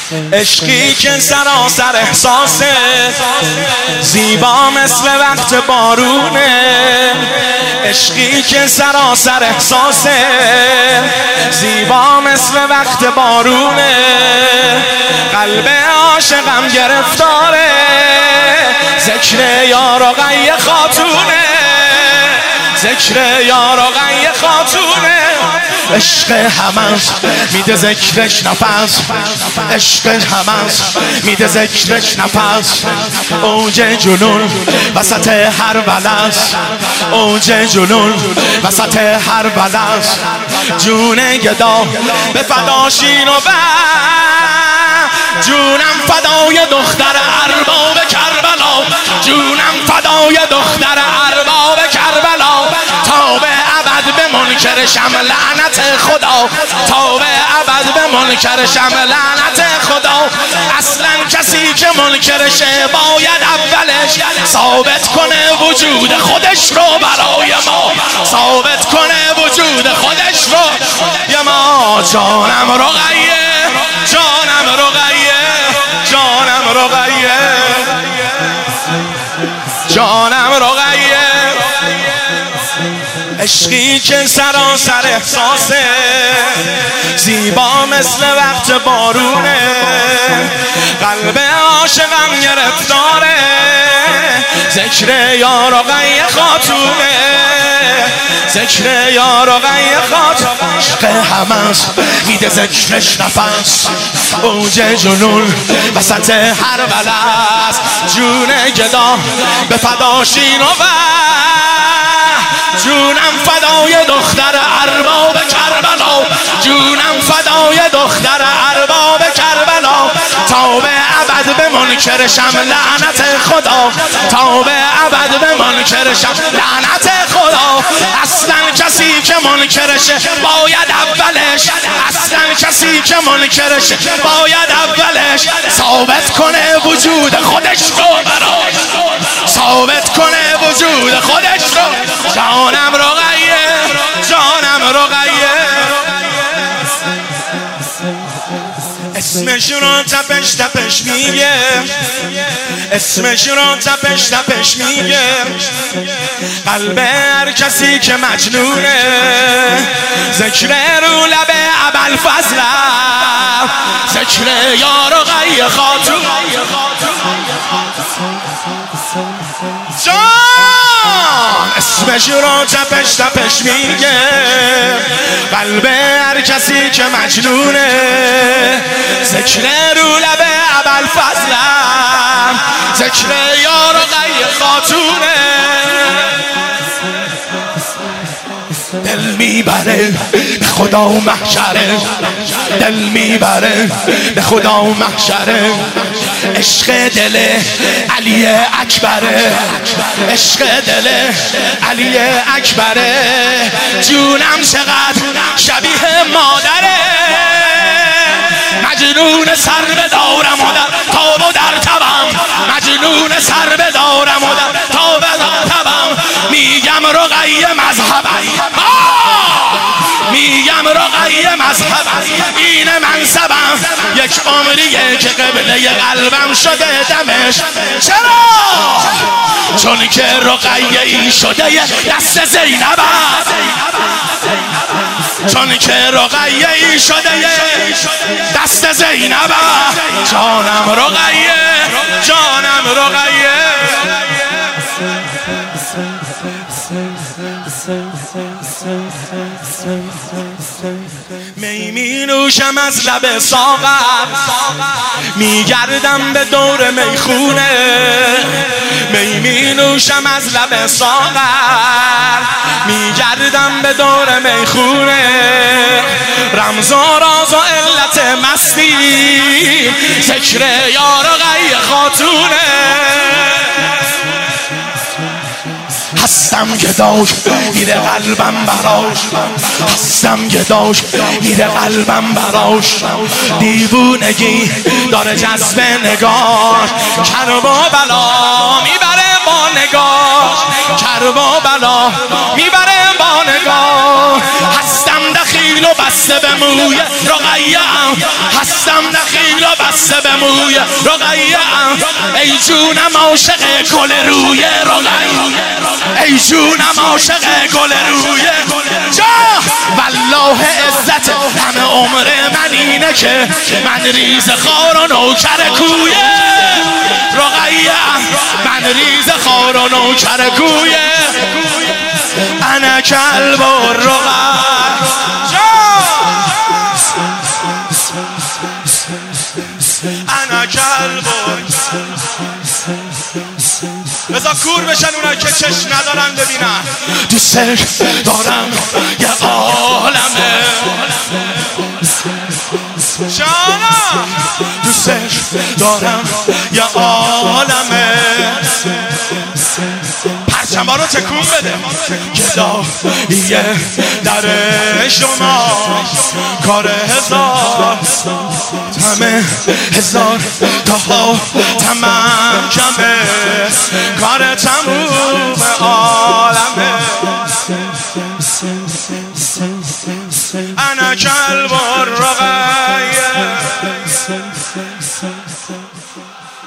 عشقی که سراسر احساسه، زیبا مثل وقت بارونه. عشقی که سراسر احساسه، زیبا مثل وقت بارونه. قلب عاشقم گرفتاره، ذکر یار و غی خاتونه، ذکر یار و غی خاتونه. عشق همست میده ذکرش نفس، عشق همست میده ذکرش نفس. اوج جنون وسط هر بلست، اوج جنون وسط هر بلست. جون گدا به فداشین و جونم فدای دختر ارباب کربلا، جونم فدای دختر ارباب کربلا. تا به ابد به منکرشم لعنت خدا، تا به ابد به منکرشم لعنت خدا. اصلا کسی که منکرشه باید اولش ثابت کنه وجود خودش رو برای ما، ثابت کنه وجود خودش رو برای ما. جانم رقیه، جانم رقیه، جانم رقیه، جانم رقیه. عشقی که سراسر احساسه، زیبا مثل وقت بارونه. قلب عاشقم گرفتاره، ذکر یار و غی خاتونه، ذکر یار و غی خاتونه. عشق همست میده ذکرش نفس، اوج جنون وسط هر بلست. جون گدا به فداشین و جونم فدای دختر ارباب کربلا، جونم فدای دختر ارباب کربلا. تا به ابد به منکرشم لعنت خدا، تا به ابد به منکرشم لعنت خدا. اصلا کسی که منکرشه باید اولش، اصلا کسی که منکرشه باید اولش ثابت کنه وجود خودش رو براش، ثابت کنه وجود خودش رو. جانم رقیه، جانم رقیه. اسمش رو تپش تپش میگه، اسمش رو تپش تپش میگه. قلب هر کسی که مجنونه، ذکر رو لب ابوالفضل، ذکر یار و غی خاتون. جان اسمش رو تپش تپش میگه، قلب هر کسی که مجنونه. ذکر رو لب ابوالفضل، ذکر یار و غی خاتونه. دل میبره به خدا و محشره، دل میبره به خدا و محشره. عشق دل علی اکبره، عشق دل علی اکبره. جونم چقدر شبیه مادره، مجنون سر بدارم و در تاب و در تبم، مجنون سر بدارم و در تاب و در تبم. میگم رقیه مذهبم، میگم رقیه مذهبم، این منصبم. یک عمریه که قبله قلبم شده دمش. چرا؟ چون که رقیه ای شده دست زینبم، چون که رقیه ای شده دست زینبم. جانم رقیه، جانم رقیه. می می نوشم از لب ساغر، میگردم به دور میخونه. می می نوشم از لب ساغر، میگردم به دور میخونه. رمز و راز و علت مستی، ذکر یار و غی خاتونه. هستم گداش میره قلبم براش، هستم گداش میره قلبم براش. دیوونگی داره جذب نگاه، کرب و بلا میبره با نگاه، کرب و بلا میبره با نگاه. هستم دخیل و بسته به موی رقیه‌ام، هستم دخیل و را بسته به موی رقیه ام، ای جونم عاشق گل روی رقیه، ای جونم عاشق گل روی جا. والله عزت همه عمر من اینه که من ریز خار و نوکر کویه رقیه، من ریز خار و نوکر کویه. انا کلب و رقیه انا کلب بذار کور بشن اونایی که چشم ندارن ببینن. دوست دارم یه عالمه جانا، دوست دارم یه عالمه. پرچم‌ها رو تکون بده. گداییه در شما کار هزار همه هزار تاها تمام کمه کار تموم عالمه. انا کلب الرقیه